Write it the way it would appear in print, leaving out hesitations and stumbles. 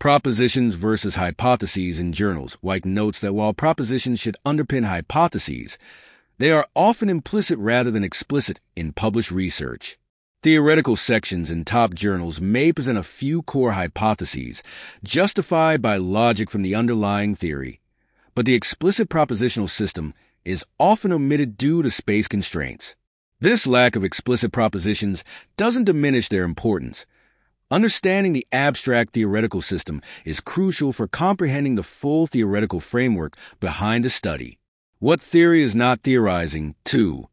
Propositions versus hypotheses in journals. White notes that while propositions should underpin hypotheses, they are often implicit rather than explicit in published research. Theoretical sections in top journals may present a few core hypotheses, justified by logic from the underlying theory, but the explicit propositional system is often omitted due to space constraints. This lack of explicit propositions doesn't diminish their importance. Understanding the abstract theoretical system is crucial for comprehending the full theoretical framework behind a study. What theory is not theorizing? 2.